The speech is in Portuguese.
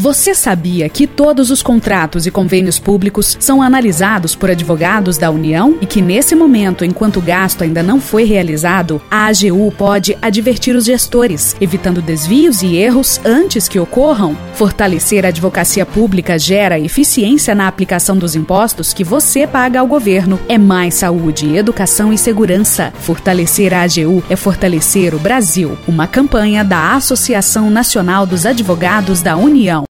Você sabia que todos os contratos e convênios públicos são analisados por advogados da União e que nesse momento, enquanto o gasto ainda não foi realizado, a AGU pode advertir os gestores, evitando desvios e erros antes que ocorram? Fortalecer a advocacia pública gera eficiência na aplicação dos impostos que você paga ao governo. É mais saúde, educação e segurança. Fortalecer a AGU é fortalecer o Brasil. Uma campanha da Associação Nacional dos Advogados da União.